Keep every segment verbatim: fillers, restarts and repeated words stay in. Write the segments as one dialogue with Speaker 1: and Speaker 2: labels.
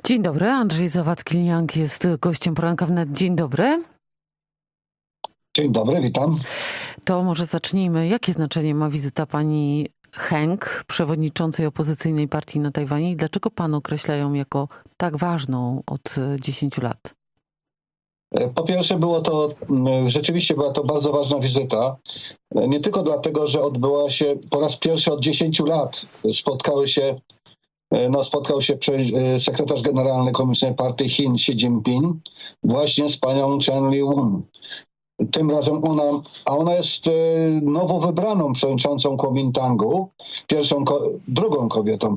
Speaker 1: Dzień dobry, Andrzej Zawadzki-Liang jest gościem poranka wnet. Dzień dobry.
Speaker 2: Dzień dobry, witam.
Speaker 1: To może zacznijmy. Jakie znaczenie ma wizyta pani Heng, przewodniczącej opozycyjnej partii na Tajwanie, i dlaczego pan określa ją jako tak ważną od dziesięciu lat?
Speaker 2: Po pierwsze, było to, rzeczywiście była to bardzo ważna wizyta. Nie tylko dlatego, że odbyła się po raz pierwszy od dziesięciu lat. Spotkały się, no spotkał się sekretarz generalny Komunistycznej Partii Chin Xi Jinping właśnie z panią Chen Li-won. Tym razem ona, a ona jest nowo wybraną przewodniczącą Kuomintangu, pierwszą, drugą kobietą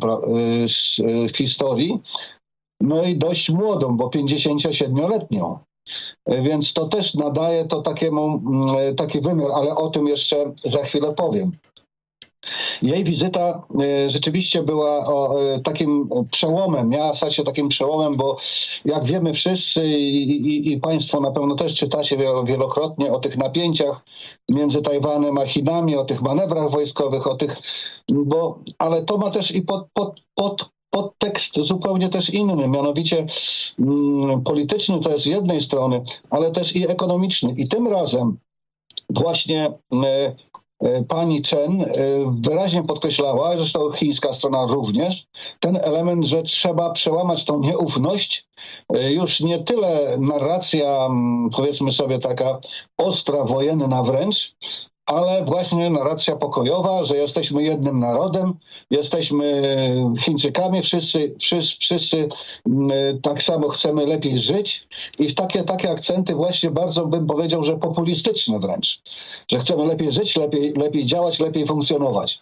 Speaker 2: w historii, no i dość młodą, bo pięćdziesięciosiedmioletnią. Więc to też nadaje to takiemu, taki wymiar, ale o tym jeszcze za chwilę powiem. Jej wizyta rzeczywiście była takim przełomem, miała stać się takim przełomem, bo jak wiemy wszyscy i, i, i państwo na pewno też czytacie wielokrotnie o tych napięciach między Tajwanem a Chinami, o tych manewrach wojskowych, o tych, bo, ale to ma też i pod, pod, pod podtekst zupełnie też inny, mianowicie mm, polityczny to jest z jednej strony, ale też i ekonomiczny. I tym razem właśnie y, y, pani Chen y, wyraźnie podkreślała, zresztą chińska strona również, ten element, że trzeba przełamać tą nieufność. Y, już nie tyle narracja, powiedzmy sobie taka ostra, wojenna wręcz, ale właśnie narracja pokojowa, że jesteśmy jednym narodem, jesteśmy Chińczykami, wszyscy, wszyscy, wszyscy tak samo chcemy lepiej żyć i w takie, takie akcenty właśnie bardzo bym powiedział, że populistyczne wręcz, że chcemy lepiej żyć, lepiej, lepiej działać, lepiej funkcjonować.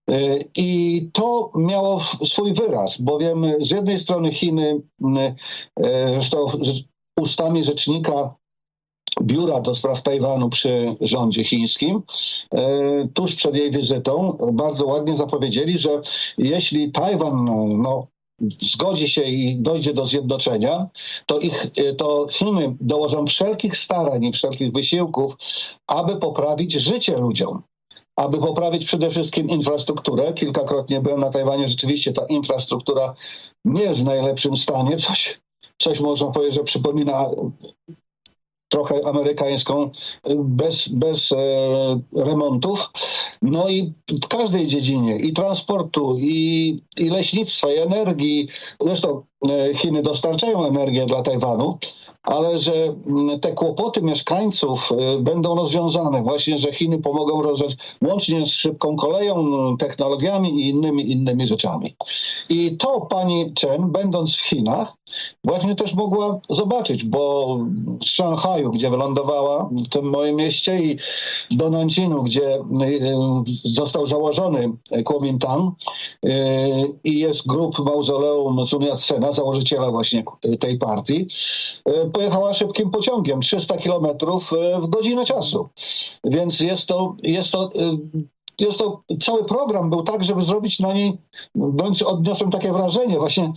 Speaker 2: I to miało swój wyraz, bowiem z jednej strony Chiny, zresztą ustami rzecznika Biura do spraw Tajwanu przy rządzie chińskim, tuż przed jej wizytą bardzo ładnie zapowiedzieli, że jeśli Tajwan no, zgodzi się i dojdzie do zjednoczenia, to, ich, to Chiny dołożą wszelkich starań i wszelkich wysiłków, aby poprawić życie ludziom, aby poprawić przede wszystkim infrastrukturę. Kilkakrotnie byłem na Tajwanie, rzeczywiście ta infrastruktura nie jest w najlepszym stanie, coś, coś można powiedzieć, że przypomina trochę amerykańską, bez, bez e, remontów. No i w każdej dziedzinie, i transportu, i, i leśnictwa, i energii. Zresztą e, Chiny dostarczają energię dla Tajwanu, ale że te kłopoty mieszkańców e, będą rozwiązane. Właśnie, że Chiny pomogą rozwiązać łącznie z szybką koleją, technologiami i innymi, innymi rzeczami. I to pani Chen, będąc w Chinach, właśnie też mogła zobaczyć, bo z Szanghaju, gdzie wylądowała, w tym moim mieście, i do Nancinu, gdzie został założony Kuomintang i jest grób mauzoleum Sun Yat-sena, założyciela właśnie tej partii, pojechała szybkim pociągiem, trzysta kilometrów w godzinę czasu. Więc jest to, jest to Jest to, cały program był tak, żeby zrobić na niej, bądź odniosłem takie wrażenie właśnie,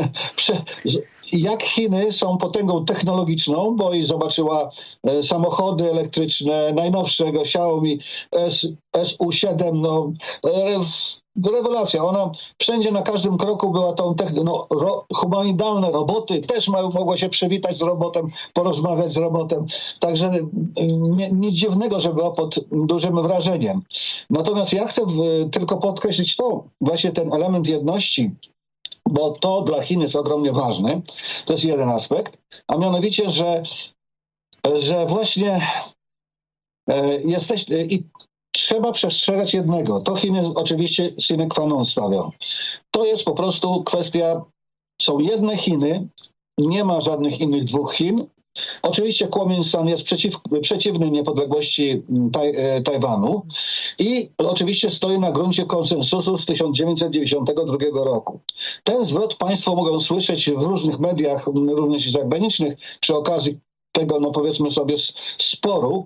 Speaker 2: jak Chiny są potęgą technologiczną, bo i zobaczyła samochody elektryczne, najnowszego Xiaomi S U siedem, no rewelacja. Ona wszędzie na każdym kroku była tą techn- no, ro, humanoidalne roboty, też ma, mogła się przywitać z robotem, porozmawiać z robotem. Także nie, nic dziwnego, że była pod dużym wrażeniem. Natomiast ja chcę w, tylko podkreślić to, właśnie ten element jedności, bo to dla Chin jest ogromnie ważny. To jest jeden aspekt. A mianowicie, że, że właśnie e, jesteś... I, trzeba przestrzegać jednego. To Chiny oczywiście sine qua non stawią. To jest po prostu kwestia, są jedne Chiny, nie ma żadnych innych dwóch Chin. Oczywiście Kuomintang jest przeciw, przeciwny niepodległości taj, Tajwanu i oczywiście stoi na gruncie konsensusu z tysiąc dziewięćset dziewięćdziesiątego drugiego roku. Ten zwrot państwo mogą słyszeć w różnych mediach, również zagranicznych, przy okazji tego, no powiedzmy sobie, sporu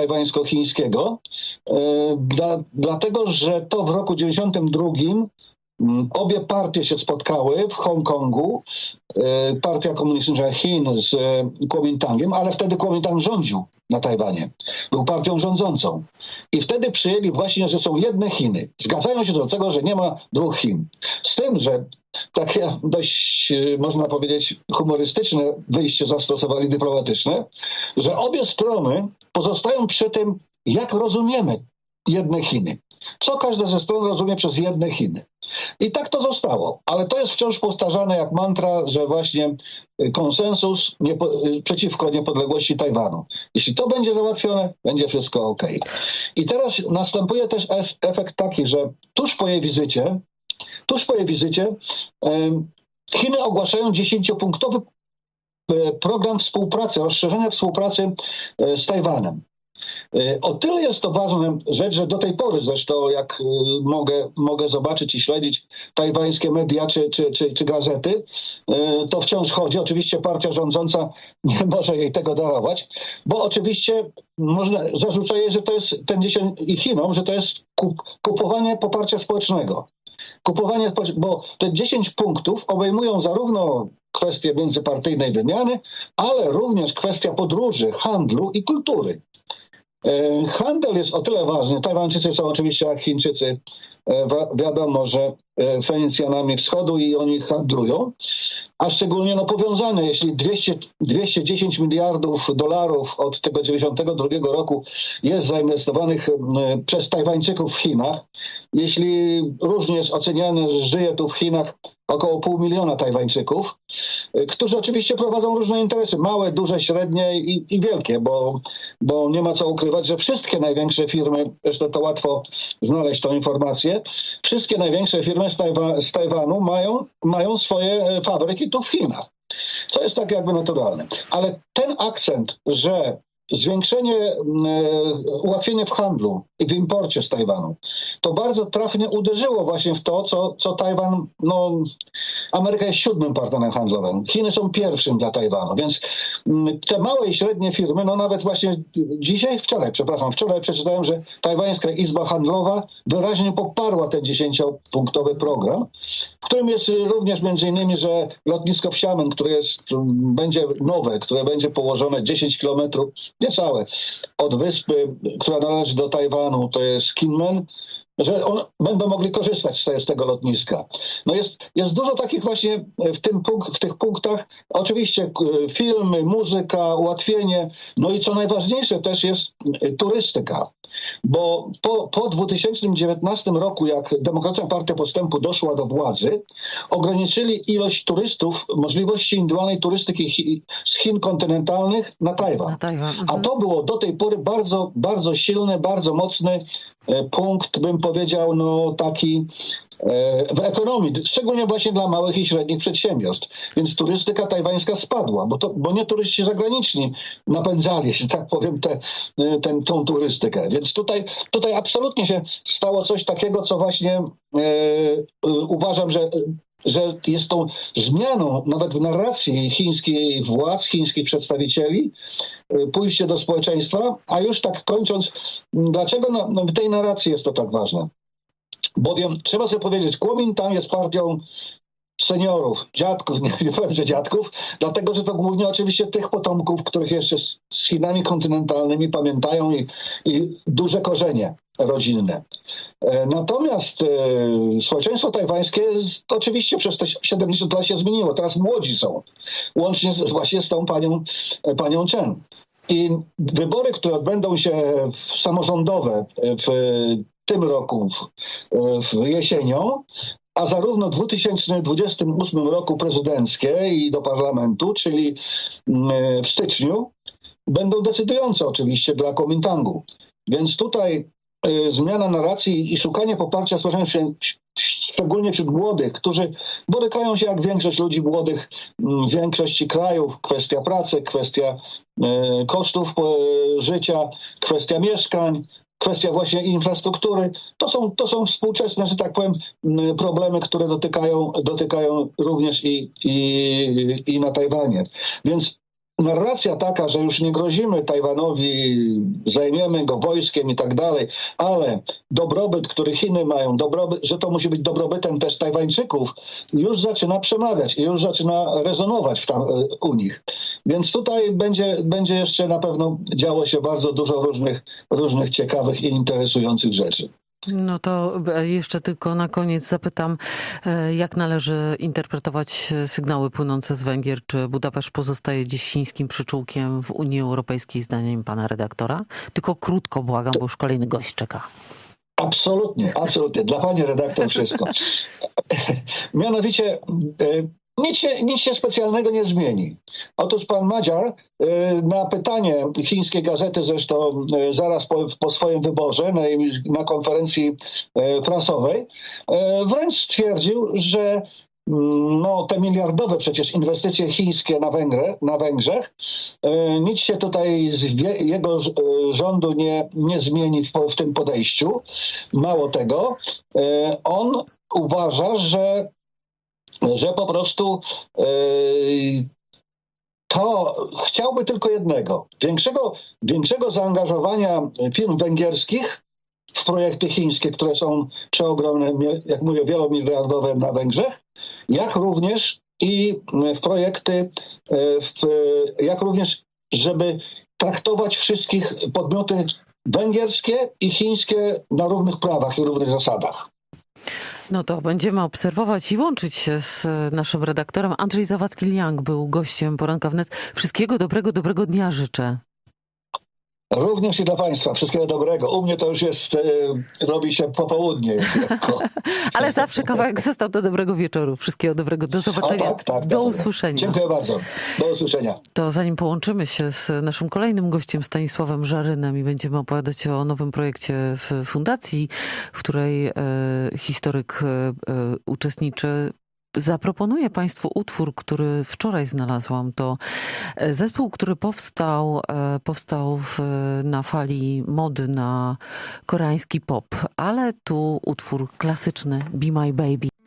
Speaker 2: tajwańsko-chińskiego, dla, dlatego że to w roku dziewięćdziesiątym drugim Obie partie się spotkały w Hongkongu. Partia Komunistyczna Chin z Kuomintangiem, ale wtedy Kuomintang rządził na Tajwanie. Był partią rządzącą. I wtedy przyjęli właśnie, że są jedne Chiny. Zgadzają się do tego, że nie ma dwóch Chin. Z tym, że takie dość, można powiedzieć, humorystyczne wyjście zastosowali, dyplomatyczne, że obie strony pozostają przy tym, jak rozumiemy jedne Chiny. Co każda ze stron rozumie przez jedne Chiny. I tak to zostało. Ale to jest wciąż powtarzane jak mantra, że właśnie konsensus niepo, przeciwko niepodległości Tajwanu. Jeśli to będzie załatwione, będzie wszystko ok. I teraz następuje też efekt taki, że tuż po jej wizycie, tuż po jej wizycie Chiny ogłaszają dziesięciopunktowy program współpracy, rozszerzenia współpracy z Tajwanem. O tyle jest to ważna rzecz, że do tej pory zresztą, jak mogę, mogę zobaczyć i śledzić tajwańskie media czy, czy, czy, czy gazety, to wciąż chodzi. Oczywiście partia rządząca nie może jej tego darować, bo oczywiście można zarzuca jej, że to jest ten dziesięć i Chinom, że to jest kup, kupowanie poparcia społecznego. Kupowanie, bo te dziesięć punktów obejmują zarówno kwestie międzypartyjnej wymiany, ale również kwestia podróży, handlu i kultury. Handel jest o tyle ważny. Tajwańczycy są oczywiście jak Chińczycy. Wiadomo, że Fenicjanami wschodu i oni handlują, a szczególnie no, powiązane, jeśli dwieście, dwieście dziesięć miliardów dolarów od tego dziewięćdziesiątego drugiego roku jest zainwestowanych przez Tajwańczyków w Chinach, jeśli różnie jest oceniane, że żyje tu w Chinach około pół miliona Tajwańczyków, którzy oczywiście prowadzą różne interesy, małe, duże, średnie i, i wielkie, bo, bo nie ma co ukrywać, że wszystkie największe firmy, zresztą to łatwo znaleźć tą informację, wszystkie największe firmy z, Tajwa, z Tajwanu mają, mają swoje fabryki tu w Chinach, co jest tak jakby naturalne. Ale ten akcent, że zwiększenie, ułatwienie w handlu i w imporcie z Tajwanu, to bardzo trafnie uderzyło właśnie w to, co, co Tajwan, no Ameryka jest siódmym partnerem handlowym, Chiny są pierwszym dla Tajwanu, więc te małe i średnie firmy, no nawet właśnie dzisiaj, wczoraj, przepraszam, wczoraj przeczytałem, że Tajwańska Izba Handlowa wyraźnie poparła ten dziesięciopunktowy program, w którym jest również między innymi, że lotnisko w Xiamen, które jest, będzie nowe, które będzie położone dziesięć kilometrów, niecałe, od wyspy, która należy do Tajwanu, to jest Kinmen, że on, będą mogli korzystać z, z tego lotniska. No jest, jest dużo takich właśnie w, tym punkt, w tych punktach, oczywiście filmy, muzyka, ułatwienie, no i co najważniejsze też jest turystyka. Bo po, po dwa tysiące dziewiętnastym roku, jak Demokratyczna Partia Postępu doszła do władzy, ograniczyli ilość turystów, możliwości indywidualnej turystyki chi, z Chin kontynentalnych na Tajwan. Na Tajwan. Mhm. A to było do tej pory bardzo, bardzo silny, bardzo mocny punkt, bym powiedział, no taki w ekonomii, szczególnie właśnie dla małych i średnich przedsiębiorstw. Więc turystyka tajwańska spadła, bo, to, bo nie turyści zagraniczni napędzali, że tak powiem, te, ten, tą turystykę. Więc tutaj, tutaj absolutnie się stało coś takiego, co właśnie e, uważam, że że jest tą zmianą nawet w narracji chińskiej władz, chińskich przedstawicieli, pójście do społeczeństwa, a już tak kończąc, dlaczego na, no w tej narracji jest to tak ważne? Bowiem trzeba sobie powiedzieć, Kuomintang jest partią seniorów, dziadków, nie, nie powiem, że dziadków, dlatego, że to głównie oczywiście tych potomków, których jeszcze z, z Chinami kontynentalnymi pamiętają i, i duże korzenie rodzinne. Natomiast e, społeczeństwo tajwańskie z, oczywiście przez te siedemdziesiąt lat się zmieniło. Teraz młodzi są, łącznie z, właśnie z tą panią, panią Chen. I wybory, które odbędą się samorządowe w tym roku, w, w jesienią, a zarówno w dwa tysiące dwudziestym ósmym roku prezydenckie i do parlamentu, czyli w styczniu, będą decydujące oczywiście dla Kuomintangu. Więc tutaj y, zmiana narracji i szukanie poparcia społecznego, szczególnie wśród młodych, którzy borykają się jak większość ludzi młodych w większości krajów, kwestia pracy, kwestia y, kosztów y, życia, kwestia mieszkań, kwestia właśnie infrastruktury, to są, to są współczesne, że tak powiem, problemy, które dotykają, dotykają również i, i, i na Tajwanie. Więc narracja taka, że już nie grozimy Tajwanowi, zajmiemy go wojskiem i tak dalej, ale dobrobyt, który Chiny mają, dobrobyt, że to musi być dobrobytem też Tajwańczyków, już zaczyna przemawiać i już zaczyna rezonować w tam, u nich. Więc tutaj będzie, będzie jeszcze na pewno działo się bardzo dużo różnych, różnych ciekawych i interesujących rzeczy.
Speaker 1: No to jeszcze tylko na koniec zapytam, jak należy interpretować sygnały płynące z Węgier? Czy Budapeszt pozostaje dziś chińskim przyczółkiem w Unii Europejskiej, zdaniem pana redaktora? Tylko krótko, błagam, bo już kolejny gość czeka.
Speaker 2: Absolutnie, absolutnie. Dla pani redaktor wszystko. Mianowicie nic się, nic się specjalnego nie zmieni. Otóż pan Madziar na pytanie chińskiej gazety, zresztą zaraz po, po swoim wyborze na, na konferencji prasowej, wręcz stwierdził, że no, te miliardowe przecież inwestycje chińskie na, Węgry, na Węgrzech, nic się tutaj z jego rządu nie, nie zmieni w, w tym podejściu. Mało tego, on uważa, że że po prostu yy, to chciałby tylko jednego. Większego, większego zaangażowania firm węgierskich w projekty chińskie, które są przeogromne, jak mówię, wielomiliardowe na Węgrzech, jak również i w projekty, w, jak również, żeby traktować wszystkich podmioty węgierskie i chińskie na równych prawach i równych zasadach.
Speaker 1: No to będziemy obserwować i łączyć się z naszym redaktorem. Andrzej Zawadzki-Liang był gościem Poranka Wnet. Wszystkiego dobrego, dobrego dnia życzę.
Speaker 2: Również i dla państwa. Wszystkiego dobrego. U mnie to już jest, e, robi się popołudnie.
Speaker 1: Ale zawsze kawałek został do dobrego wieczoru. Wszystkiego dobrego. Do zobaczenia.
Speaker 2: Tak, tak,
Speaker 1: do
Speaker 2: tak.
Speaker 1: usłyszenia.
Speaker 2: Dziękuję bardzo. Do usłyszenia.
Speaker 1: To zanim połączymy się z naszym kolejnym gościem Stanisławem Żarynem i będziemy opowiadać o nowym projekcie w fundacji, w której e, historyk e, uczestniczy, zaproponuję państwu utwór, który wczoraj znalazłam. To zespół, który powstał, powstał w, na fali mody na koreański pop, ale tu utwór klasyczny Be My Baby.